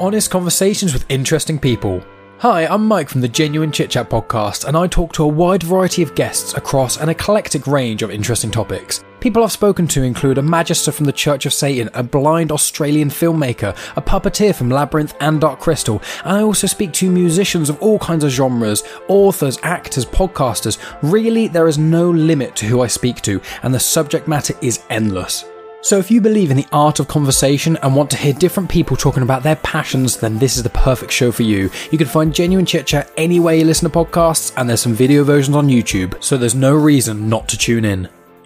honest conversations with interesting people. Hi, I'm Mike from the Genuine Chit Chat podcast, and I talk to a wide variety of guests across an eclectic range of interesting topics. People I've spoken to include a magister from the Church of Satan, a blind Australian filmmaker, a puppeteer from Labyrinth and Dark Crystal, and I also speak to musicians of all kinds of genres, authors, actors, podcasters. Really, there is no limit to who I speak to, and the subject matter is endless. So if you believe in the art of conversation and want to hear different people talking about their passions, then this is the perfect show for you. You can find Genuine Chit Chat anywhere you listen to podcasts, and there's some video versions on YouTube, so there's no reason not to tune in.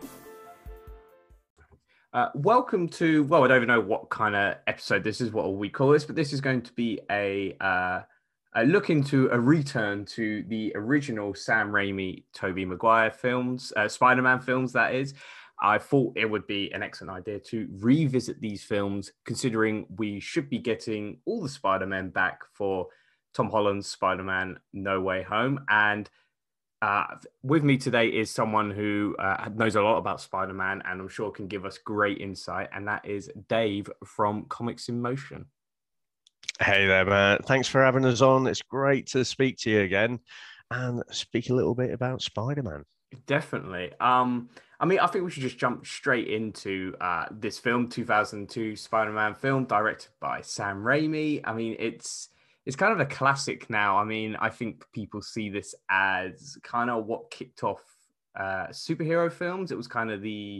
Welcome to, well, I don't even know what kind of episode this is, what we call this, but this is going to be a look into a return to the original Sam Raimi, Tobey Maguire films, Spider-Man films, that is. I thought it would be an excellent idea to revisit these films, considering we should be getting all the Spider-Men back for Tom Holland's Spider-Man No Way Home. And with me today is someone who knows a lot about Spider-Man and I'm sure can give us great insight. And that is Dave from Comics in Motion. Hey there, man. Thanks for having us on. It's great to speak to you again and speak a little bit about Spider-Man. Definitely. I mean, I think we should just jump straight into this film, 2002 Spider-Man film, directed by Sam Raimi. I mean, it's kind of a classic now. I mean, I think people see this as kind of what kicked off superhero films. It was kind of the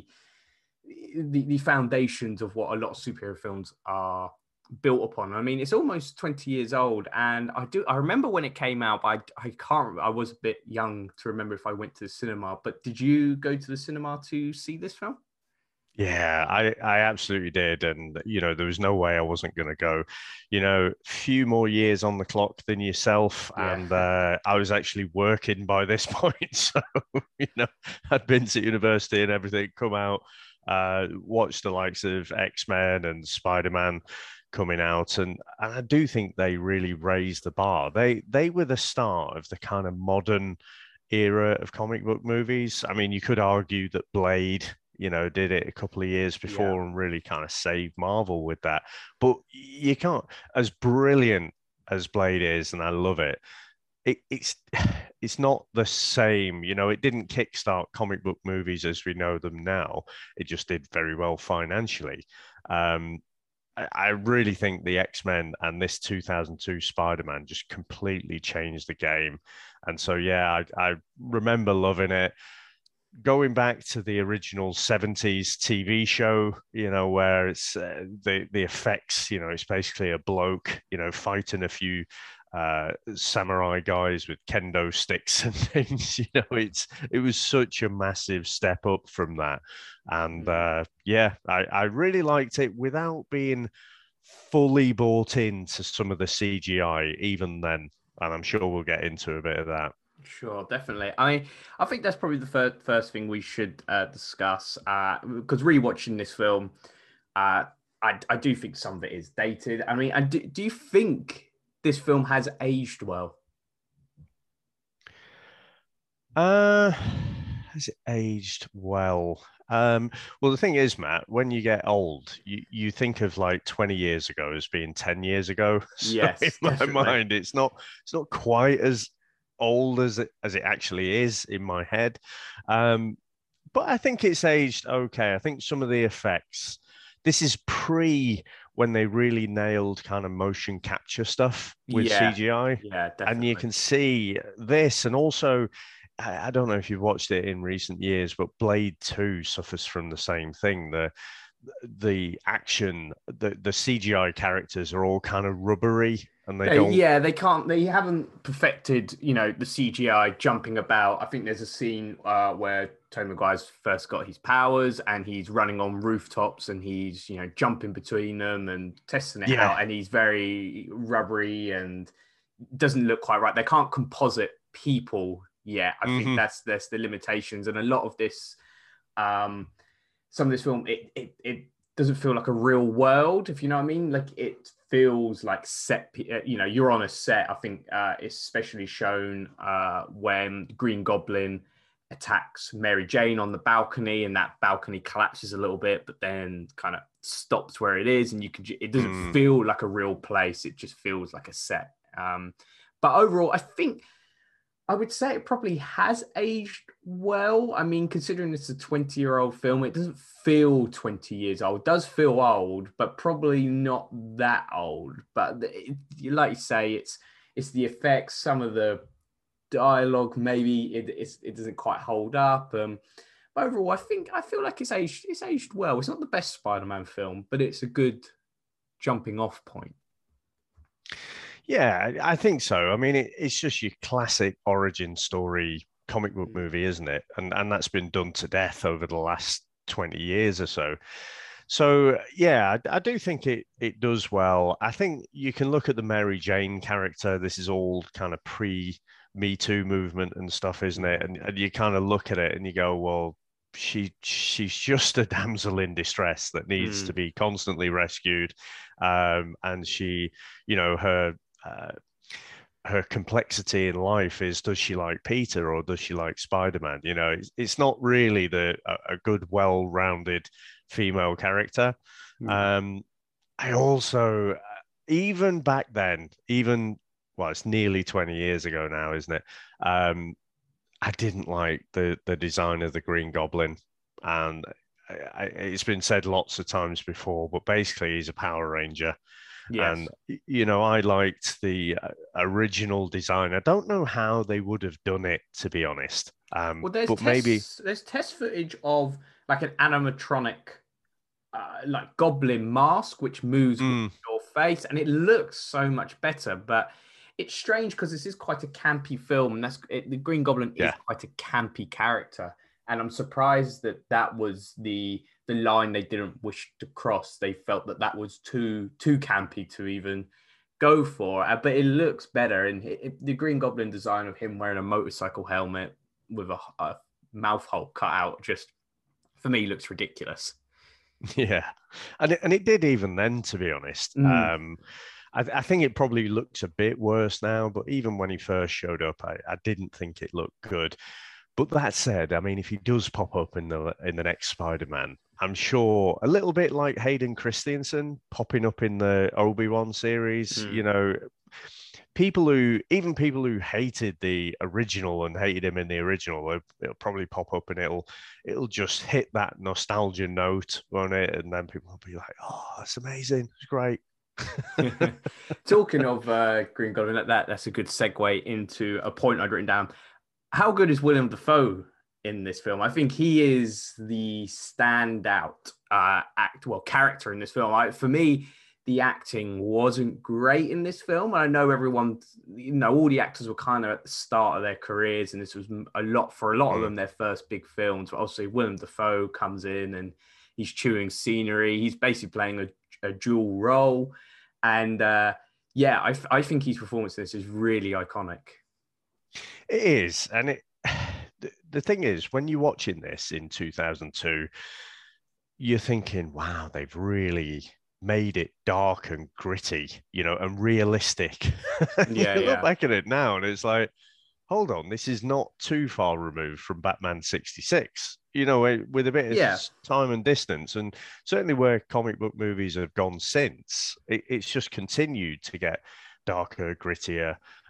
foundations of what a lot of superhero films are built upon. I mean, it's almost 20 years old, and I remember when it came out, but I can't. I was a bit young to remember if I went to the cinema. But did you go to the cinema to see this film? Yeah, I absolutely did, and there was no way I wasn't going to go. Few more years on the clock than yourself, yeah. And I was actually working by this point, so I'd been to university and everything. Come out, watched the likes of X-Men and Spider-Man coming out, and I do think they really raised the bar. They were the start of the kind of modern era of comic book movies. I mean, you could argue that Blade, did it a couple of years before and really kind of saved Marvel with that. But you can't, as brilliant as Blade is, and I love it, it's not the same. It didn't kickstart comic book movies as we know them now. It just did very well financially. I really think the X-Men and this 2002 Spider-Man just completely changed the game. And so, yeah, I remember loving it. Going back to the original 70s TV show, where it's the effects, it's basically a bloke, fighting a few samurai guys with kendo sticks and things. It was such a massive step up from that. And I really liked it without being fully bought into some of the CGI even then. And I'm sure we'll get into a bit of that. Sure, definitely. I think that's probably the first thing we should discuss, because rewatching this film, I do think some of it is dated. I mean, do you think this film has aged well? Has it aged well? Well, the thing is, Matt, when you get old, you think of like 20 years ago as being 10 years ago. So yes, in my mind, it's not quite as old as it actually is in my head. But I think it's aged okay. I think some of the effects, this is pre when they really nailed kind of motion capture stuff with CGI. Yeah, definitely. And you can see this, and also, I don't know if you've watched it in recent years, but Blade 2 suffers from the same thing. The action, the CGI characters are all kind of rubbery, and they haven't perfected, the CGI jumping about. I think there's a scene where Tobey Maguire's first got his powers and he's running on rooftops and he's, jumping between them and testing it out, and he's very rubbery and doesn't look quite right. They can't composite people yet. I think that's the limitations, and a lot of this some of this film, it doesn't feel like a real world, if you know what I mean. Like, it feels like set, you're on a set. I think especially shown when Green Goblin attacks Mary Jane on the balcony, and that balcony collapses a little bit, but then kind of stops where it is, and it doesn't feel like a real place. It just feels like a set. But overall, I would say it probably has aged well. I mean, considering it's a 20-year-old film, it doesn't feel 20 years old. It does feel old, but probably not that old. But like you say, it's the effects, some of the dialogue, maybe it doesn't quite hold up. But overall, I feel like it's aged well. It's not the best Spider-Man film, but it's a good jumping off point. Yeah, I think so. I mean, it's just your classic origin story comic book movie, isn't it? And that's been done to death over the last 20 years or so. So, yeah, I do think it does well. I think you can look at the Mary Jane character. This is all kind of pre-Me Too movement and stuff, isn't it? And you kind of look at it and you go, well, she's just a damsel in distress that needs to be constantly rescued. And she, her complexity in life is, does she like Peter or does she like Spider-Man? It's not really a good, well-rounded female character. I also, even back then, well, it's nearly 20 years ago now, isn't it? I didn't like the design of the Green Goblin, and it's been said lots of times before, but basically he's a Power Ranger. Yes. And, I liked the original design. I don't know how they would have done it, to be honest. There's test footage of like an animatronic, like goblin mask, which moves with your face, and it looks so much better. But it's strange because this is quite a campy film, and the Green Goblin is quite a campy character. And I'm surprised that was the line they didn't wish to cross. They felt that was too campy to even go for. But it looks better. And the Green Goblin design of him wearing a motorcycle helmet with a mouth hole cut out, just, for me, looks ridiculous. Yeah. And it did even then, to be honest. I think it probably looks a bit worse now, but even when he first showed up, I didn't think it looked good. But that said, I mean, if he does pop up in the next Spider-Man, I'm sure a little bit like Hayden Christensen popping up in the Obi-Wan series, people who hated the original and hated him in the original, it'll probably pop up and it'll just hit that nostalgia note, won't it? And then people will be like, oh, that's amazing. It's great. Talking of Green Goblin, that's a good segue into a point I'd written down. How good is Willem Dafoe in this film? I think he is the standout character in this film. For me, the acting wasn't great in this film. I know everyone, all the actors were kind of at the start of their careers, and this was a lot of them, their first big films. But obviously, Willem Dafoe comes in and he's chewing scenery. He's basically playing a dual role. And I think his performance in this is really iconic. It is. And the thing is, when you're watching this in 2002, you're thinking, wow, they've really made it dark and gritty, and realistic. You look back at it now and it's like, hold on, this is not too far removed from Batman 66, with a bit of time and distance. And certainly where comic book movies have gone since, it's just continued to get darker, grittier.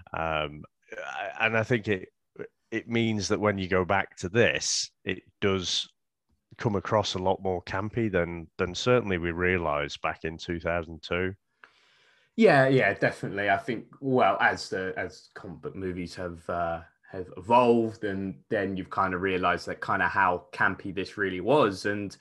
And I think it means that when you go back to this, it does come across a lot more campy than certainly we realized back in 2002. Yeah, definitely. I think, well, as comic book movies have evolved, and then you've kind of realized that kind of how campy this really was. And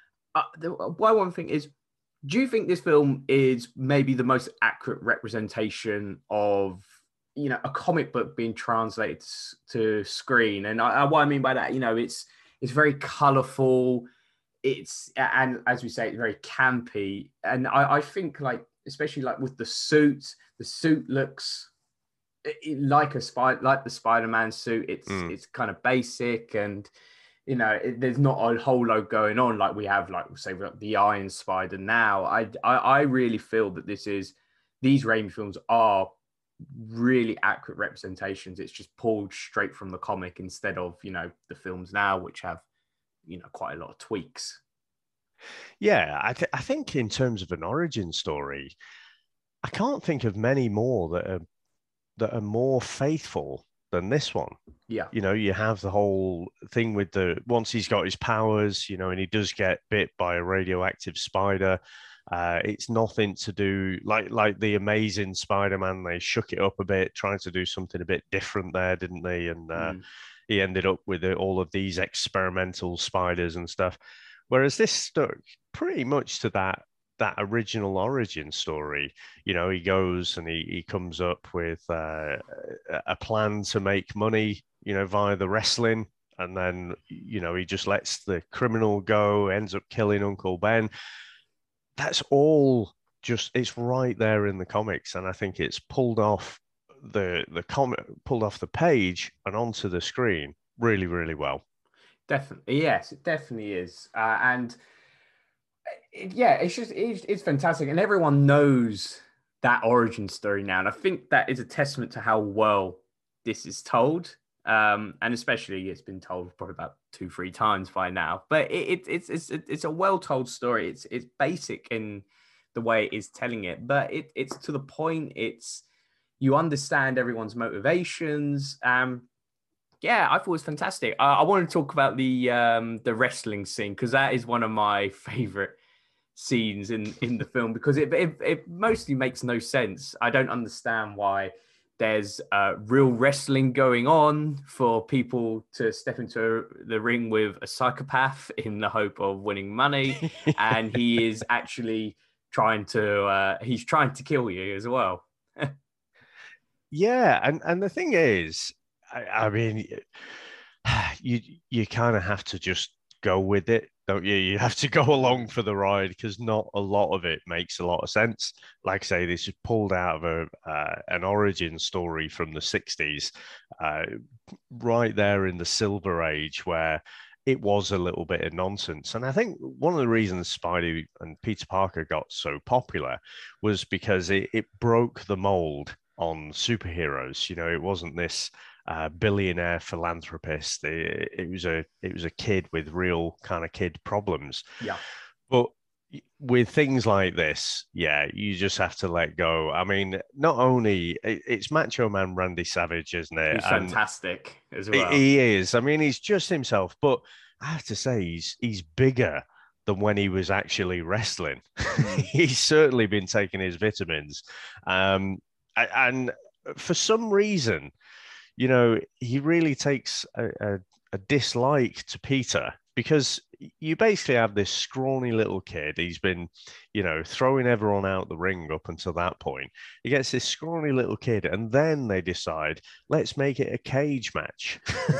one thing is, do you think this film is maybe the most accurate representation of a comic book being translated to screen? And what I mean by that, it's very colorful. And as we say, it's very campy. And I think, like, especially like with the suit looks like the Spider-Man suit. It's kind of basic, and there's not a whole lot going on like we have, like, say, the Iron Spider now. I really feel that these Raimi films are really accurate representations. It's just pulled straight from the comic instead of, you know, the films now, which have, you know, quite a lot of tweaks. Yeah, I think in terms of an origin story, I can't think of many more that are more faithful than this one. Yeah. You know, you have the whole thing with once he's got his powers, you know, and he does get bit by a radioactive spider. It's nothing to do like the Amazing Spider-Man. They shook it up a bit, trying to do something a bit different there, didn't they? And he ended up with all of these experimental spiders and stuff. Whereas this stuck pretty much to that original origin story. You know, he goes and he comes up with a plan to make money, you know, via the wrestling. And then, you know, he just lets the criminal go, ends up killing Uncle Ben. That's all just, it's right there in the comics. And I think it's pulled off the comic, pulled off the page and onto the screen really, really well. Definitely. Yes, it definitely is. Yeah, it's fantastic, and everyone knows that origin story now, and I think that is a testament to how well this is told, and especially it's been told probably about 2-3 times by now. But it's a well told story. It's basic in the way it is telling it, but it's to the point. You understand everyone's motivations. Yeah, I thought it was fantastic. I want to talk about the wrestling scene because that is one of my favorite scenes in the film, because it mostly makes no sense. I don't understand why there's real wrestling going on for people to step into the ring with a psychopath in the hope of winning money, and he is actually trying to kill you as well. Yeah, and the thing is, I mean, you kind of have to just go with it, don't you? You have to go along for the ride because not a lot of it makes a lot of sense. Like I say, this is pulled out of an origin story from the 60s, right there in the Silver Age where it was a little bit of nonsense. And I think one of the reasons Spidey and Peter Parker got so popular was because it broke the mold on superheroes. You know, it wasn't this billionaire philanthropist. It was a kid with real kind of kid problems. Yeah. But with things like this, yeah, you just have to let go. I mean, not only it's Macho Man Randy Savage, isn't it? He's fantastic as well. He is. I mean, he's just himself. But I have to say, he's bigger than when he was actually wrestling. He's certainly been taking his vitamins. And for some reason, you know, he really takes a dislike to Peter because you basically have this scrawny little kid. He's been, you know, throwing everyone out the ring up until that point. He gets this scrawny little kid, and then they decide, let's make it a cage match.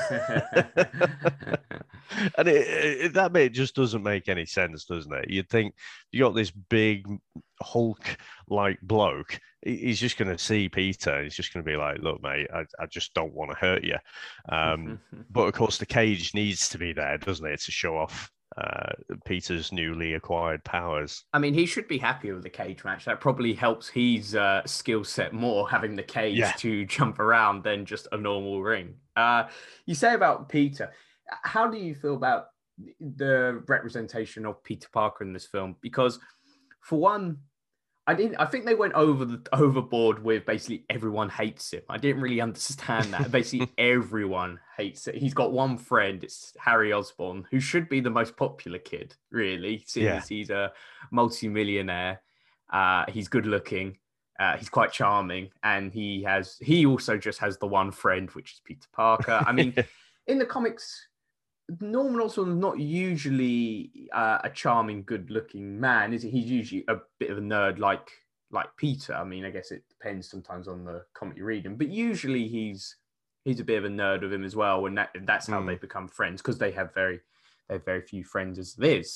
And that bit just doesn't make any sense, doesn't it? You'd think you got this big Hulk-like bloke. He's just going to see Peter. He's just going to be like, look, mate, I just don't want to hurt you. But of course, the cage needs to be there, doesn't it, to show off Peter's newly acquired powers. I mean, he should be happy with the cage match. That probably helps his skill set more, having the cage to jump around than just a normal ring. You say about Peter, how do you feel about the representation of Peter Parker in this film? Because for one, I think they went overboard with basically everyone hates him. I didn't really understand that. Basically, everyone hates it. He's got one friend. It's Harry Osborn, who should be the most popular kid, really, since he's a multi-millionaire. He's good looking. He's quite charming, and he also just has the one friend, which is Peter Parker. I mean, in the comics, Norman Osborn is not usually a charming, good-looking man, is he? He's usually a bit of a nerd like Peter. I mean, I guess it depends sometimes on the comic you're reading, but usually he's a bit of a nerd of him as well, and that's how they become friends, because they have very few friends as it is.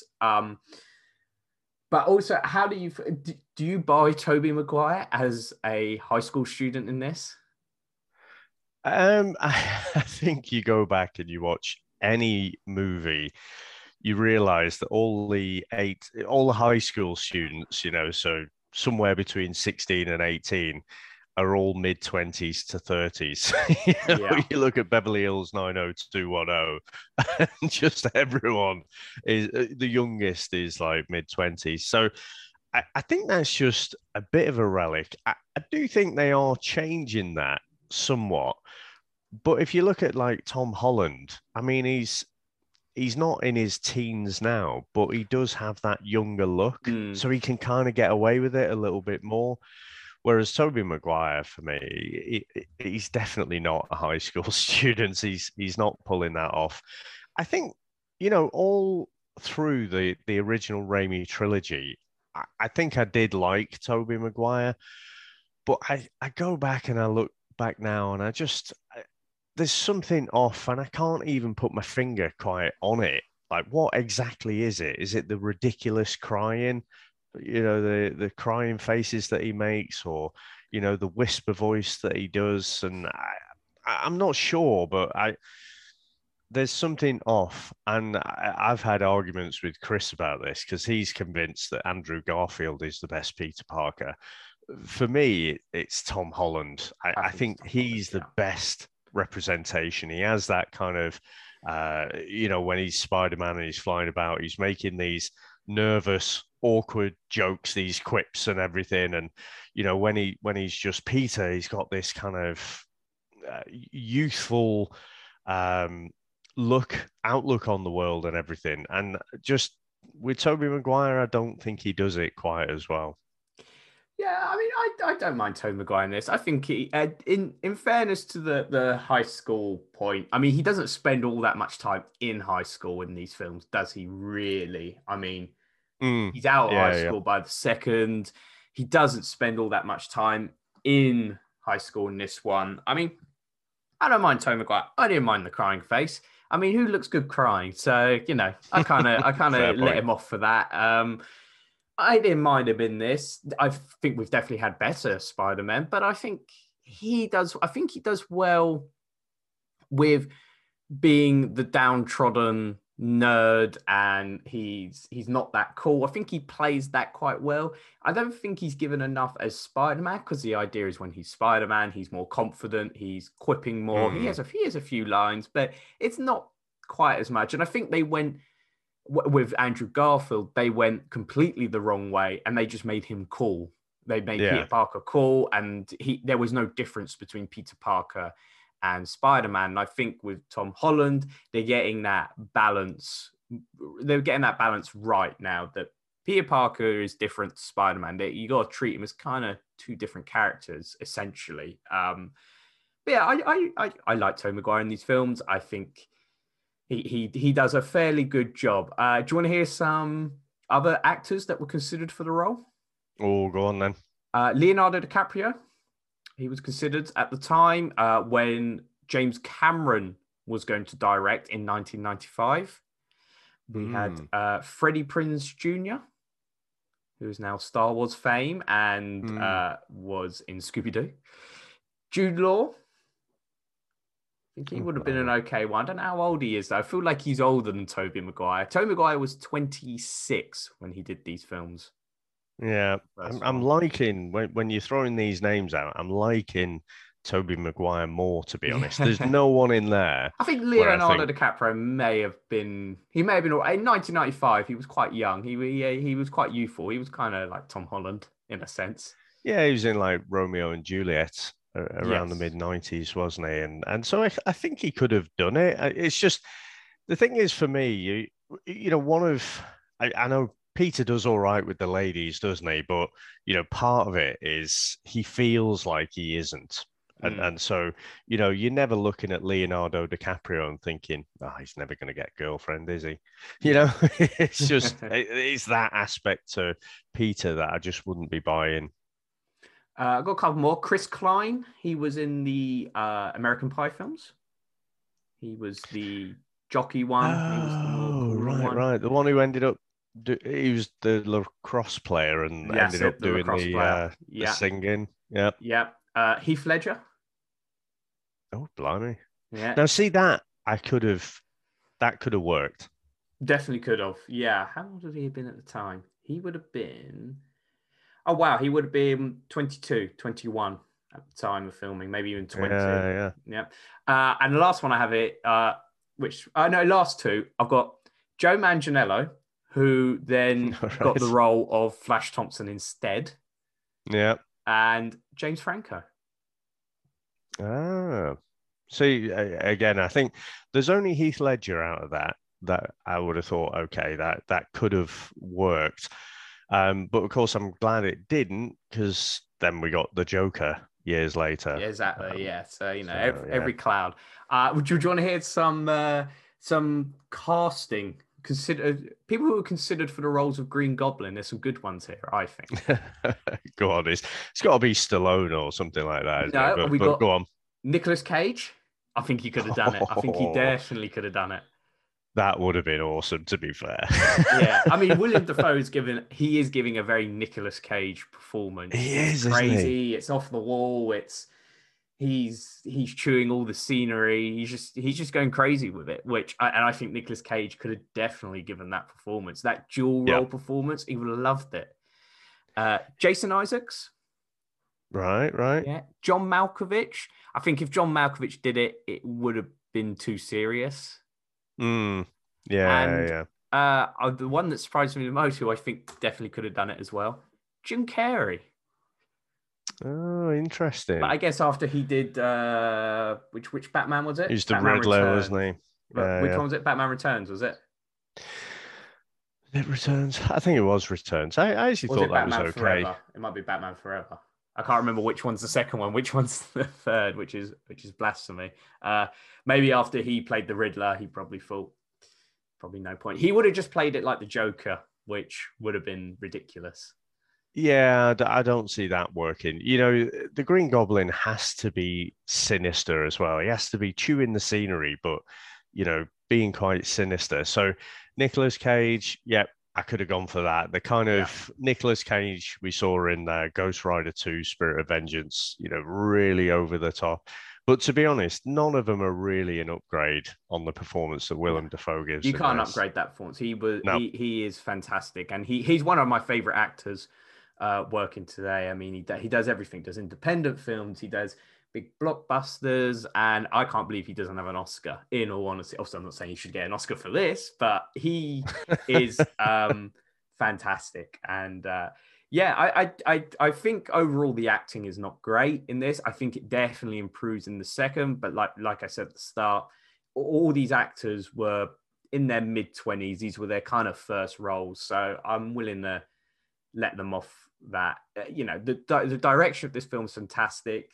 But also, how do you buy Tobey Maguire as a high school student in this? I think you go back and you watch any movie, you realize that all the high school students, you know, so somewhere between 16 and 18, are all mid-20s to 30s. You know, Yeah. you look at Beverly Hills 90210, and just everyone is the youngest is like mid-20s. So I think that's just a bit of a relic. I do think they are changing that somewhat. But if you look at like Tom Holland, I mean, he's not in his teens now, but he does have that younger look, Mm. so he can kind of get away with it a little bit more. Whereas Tobey Maguire, for me, he's definitely not a high school student. He's not pulling that off. I think, all through the original Raimi trilogy, I think I did like Tobey Maguire, but I go back and I look back now and there's something off, and I can't even put my finger quite on it. Like, what exactly is it? Is it the ridiculous crying? The crying faces that he makes, or the whisper voice that he does, and I'm not sure, but there's something off, and I've had arguments with Chris about this because he's convinced that Andrew Garfield is the best Peter Parker. For me, it's Tom Holland. I think he's the best representation. He has that kind of, when he's Spider-Man and he's flying about, he's making these nervous, awkward jokes, these quips and everything. And, when he's just Peter, he's got this kind of youthful outlook on the world and everything. And just with Tobey Maguire, I don't think he does it quite as well. Yeah, I mean, I don't mind Tobey Maguire in this. I think he, in fairness to the high school point, I mean, he doesn't spend all that much time in high school in these films, does he really? I mean, he's out of high school by the second. He doesn't spend all that much time in high school in this one. I mean, I don't mind Tobey Maguire. I didn't mind the crying face. I mean, who looks good crying? So, I kind of let him off for that. I didn't mind him in this. I think we've definitely had better Spider-Man, but I think he does well with being the downtrodden nerd, and he's not that cool. I think he plays that quite well. I don't think he's given enough as Spider-Man, because the idea is when he's Spider-Man, he's more confident, he's quipping more. He has a few lines, but it's not quite as much. And I think they went with Andrew Garfield, they went completely the wrong way, and they just made him cool. They made Peter Parker cool, and there was no difference between Peter Parker and Spider-Man. And I think with Tom Holland, they're getting that balance. They're getting that balance right now, that Peter Parker is different to Spider-Man. You got to treat him as kind of two different characters, essentially. But yeah, I like Tobey Maguire in these films. I think he does a fairly good job. Do you want to hear some other actors that were considered for the role? Oh, go on then. Leonardo DiCaprio. He was considered at the time when James Cameron was going to direct in 1995. We had Freddie Prinze Jr., who is now Star Wars fame and was in Scooby-Doo. Jude Law. I think he would have been an okay one. I don't know how old he is, though. I feel like he's older than Tobey Maguire. Tobey Maguire was 26 when he did these films. Yeah, I'm liking, when you're throwing these names out, I'm liking Tobey Maguire more, to be honest. There's no one in there. I think Leonardo DiCaprio may have been in 1995. He was quite young. He was quite youthful. He was kind of like Tom Holland in a sense. Yeah, he was in like Romeo and Juliet around the mid-90s, wasn't he? And so I think he could have done it. It's just, the thing is for me, I know Peter does all right with the ladies, doesn't he? But, part of it is he feels like he isn't. And so, you're never looking at Leonardo DiCaprio and thinking, he's never going to get a girlfriend, is he? It's just, it's that aspect to Peter that I just wouldn't be buying. I've got a couple more. Chris Klein, he was in the American Pie films. He was the jockey one. He was the more right. The one who ended up, he was the lacrosse player and ended up doing the singing. Yeah. Yeah. Heath Ledger. Oh, blimey. Yeah. Now, see that could have worked. Definitely could have. Yeah. How old would he have been at the time? He would have been... Oh, wow. He would have been 22, 21 at the time of filming, maybe even 20. Yeah. And the last one I have it, which I know, last two, I've got Joe Manganiello, who then got the role of Flash Thompson instead. Yeah. And James Franco. See, again, I think there's only Heath Ledger out of that I would have thought, okay, that could have worked. But of course, I'm glad it didn't, because then we got the Joker years later. Yeah, exactly. So every cloud. Would you want to hear some casting? People who were considered for the roles of Green Goblin. There's some good ones here, I think. Go on, it's got to be Stallone or something like that. No, but go on. Nicolas Cage. I think he could have done it. I think he definitely could have done it. That would have been awesome, to be fair. Yeah, I mean, William Dafoe is giving a very Nicolas Cage performance. It's crazy. Isn't he? It's off the wall. He's chewing all the scenery. He's just going crazy with it. I think Nicolas Cage could have definitely given that performance, that dual role performance. He would have loved it. Jason Isaacs. Right. Yeah, John Malkovich. I think if John Malkovich did it, it would have been too serious. Yeah. The one that surprised me the most, who I think definitely could have done it as well, Jim Carrey. Oh, interesting. But I guess after he did, which Batman was it? He's the Riddler, wasn't he? Which one was it? Batman Returns, was it? It Returns. I think it was Returns. I actually thought that was okay. Forever? It might be Batman Forever. I can't remember which one's the second one, which one's the third, which is blasphemy. Maybe after he played the Riddler, he probably thought, probably no point. He would have just played it like the Joker, which would have been ridiculous. Yeah, I don't see that working. The Green Goblin has to be sinister as well. He has to be chewing the scenery, but, being quite sinister. So Nicolas Cage, I could have gone for that. The kind of Nicolas Cage we saw in Ghost Rider 2, Spirit of Vengeance, really over the top. But to be honest, none of them are really an upgrade on the performance that Willem Dafoe gives. You can't upgrade that performance. He is fantastic. And he's one of my favorite actors working today. I mean, he does everything. Does independent films. He does big blockbusters, and I can't believe he doesn't have an Oscar, in all honesty. Also, I'm not saying he should get an Oscar for this, but he is fantastic. And I think overall the acting is not great in this. I think it definitely improves in the second, but like I said at the start, all these actors were in their mid-20s. These were their kind of first roles, so I'm willing to let them off that. The direction of this film is fantastic.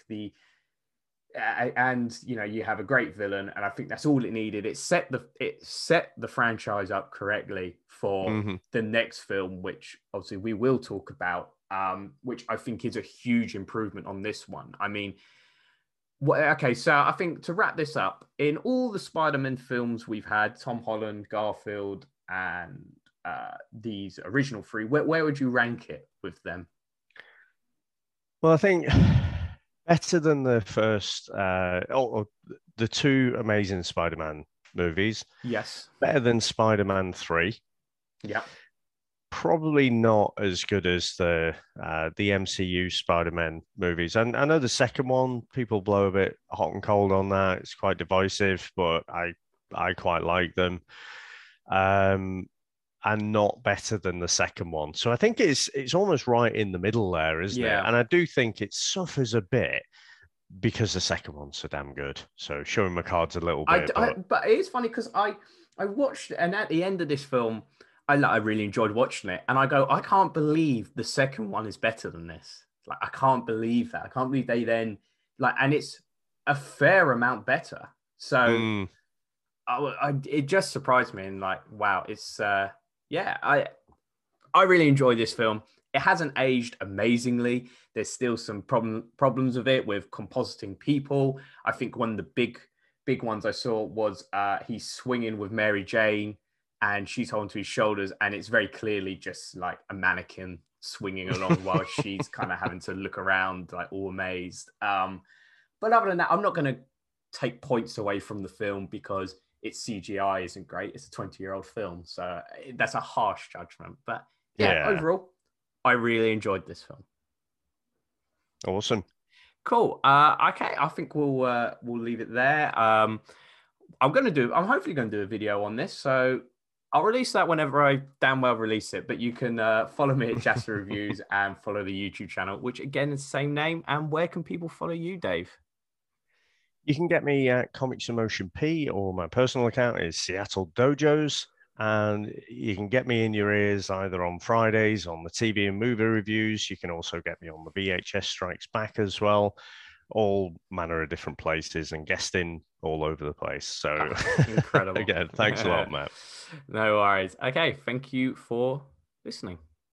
And you have a great villain, and I think that's all it needed. It set the franchise up correctly for the next film, which obviously we will talk about, which I think is a huge improvement on this one. I mean, so I think to wrap this up, in all the Spider-Man films we've had, Tom Holland, Garfield, and these original three, where would you rank it with them? Well, I think better than the first, the two Amazing Spider-Man movies. Yes. Better than Spider-Man 3. Yeah. Probably not as good as the MCU Spider-Man movies. And I know the second one, people blow a bit hot and cold on that. It's quite divisive, but I quite like them. And not better than the second one. So I think it's almost right in the middle there, isn't it? And I do think it suffers a bit because the second one's so damn good. So showing my cards a little bit. But it is funny because I watched it, and at the end of this film, I really enjoyed watching it. And I go, I can't believe the second one is better than this. Like, I can't believe that. I can't believe they then, and it's a fair amount better. So it just surprised me, and wow, it's... I really enjoy this film. It hasn't aged amazingly. There's still some problems with it, with compositing people. I think one of the big ones I saw was he's swinging with Mary Jane, and she's holding to his shoulders, and it's very clearly just like a mannequin swinging along while she's kind of having to look around all amazed. But other than that, I'm not going to take points away from the film because its CGI isn't great. It's a 20-year-old film, so that's a harsh judgment. But overall, I really enjoyed this film. Awesome. Cool. Okay, I think we'll leave it there. I'm hopefully gonna do a video on this, so I'll release that whenever I damn well release it. But you can follow me at Jasper Reviews and follow the YouTube channel, which again is the same name. And where can people follow you, Dave? You can get me at Comics in Motion P, or my personal account is Seattle Dojos. And you can get me in your ears either on Fridays on the TV and movie reviews. You can also get me on the VHS Strikes Back as well. All manner of different places and guesting all over the place. So incredible. Again, thanks a lot, Matt. No worries. Okay, thank you for listening.